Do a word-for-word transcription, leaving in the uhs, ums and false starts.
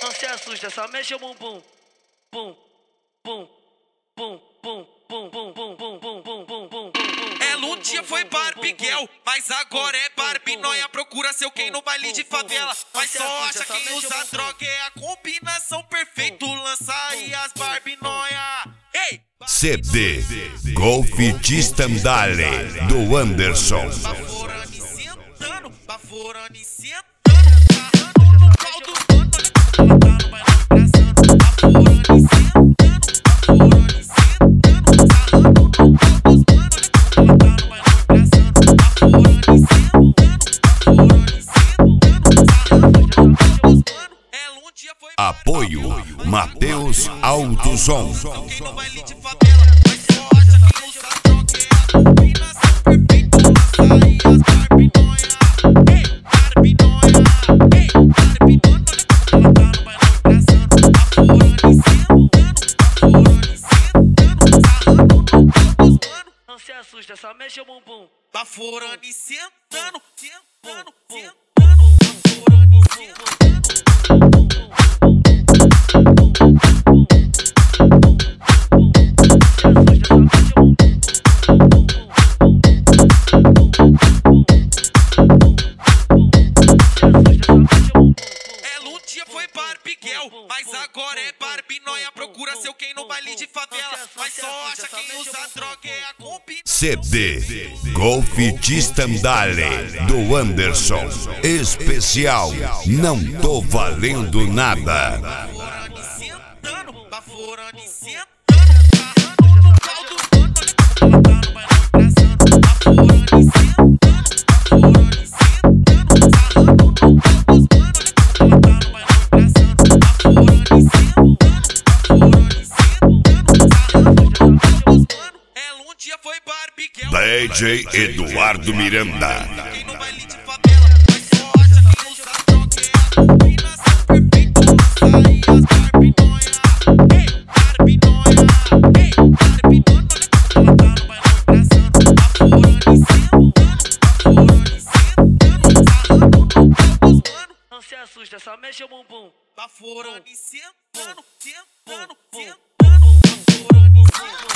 Não se assusta, só mexe o bumbum. Bum, bum, bum, bum, bum, bum, bum, bum, bum, bum, bum, bum. Ela um dia foi Barbiguel, mas agora é Barbie Noia. Procura seu quem no baile de favela, mas só acha quem usa droga. É a combinação perfeita, lança aí as Barbie Noia. Ei! C D Golf de Stendhal do Anderson. Baforando e sentando, baforando e sentando, sarrando no pau dos mano. Ela tá no bailão engraçando, baforando e sentando, baforando e sentando, sarrando no pau dos mano. Ela tá no bailão engraçando, baforando e sentando, baforando e sentando, sarrando no pau dos mano. Ela um dia foi Apoio Matheus Autosom. alguém no baile de favela, mas só acha quem usa droga. É a combinação perfeita, lança aí as Barbie Noia. Ei, Barbie Noia, ei, Barbie Noia. Ela tá no bailão engraçando, baforando e sentando, baforando e sentando, sarrando no pau dos mano. Não se assusta, só mexe o bumbum. Baforando e sentando, sentando, sentando, baforando e sentando. Ela um dia foi Barbiguel, mas agora é Barbie Noia. Procura seu quem no baile de favela, mas só acha quem usa droga. É a combinação. C D Golf de Stendhal do Anderson. Especial Não Tô Valendo Nada. Baforando e sentando, baforando e sentando, sarrando no pau dos mano. Ela tá no bailão engraçando, baforando e sentando, baforando e sentando, sarrando no pau dos mano. Ela tá no bailão engraçando, baforando e sentando, baforando e sentando, sarrando no pau dos mano. Ela um dia foi Barbiguel, D J Eduardo Miranda. quem no baile de favela, mas só acha quem usa droga. É a combinação perfeita, lança aí as Barbie Noia. Ei, Barbie Noia, ei, Barbie Noia. Ela tá no bailão engraçando, baforando e sentando, baforando e sentando, sarrando no pau dos mano. Não se assusta, só mexe o bumbum. Baforando e sentando, sentando, sentando, baforando e sentando.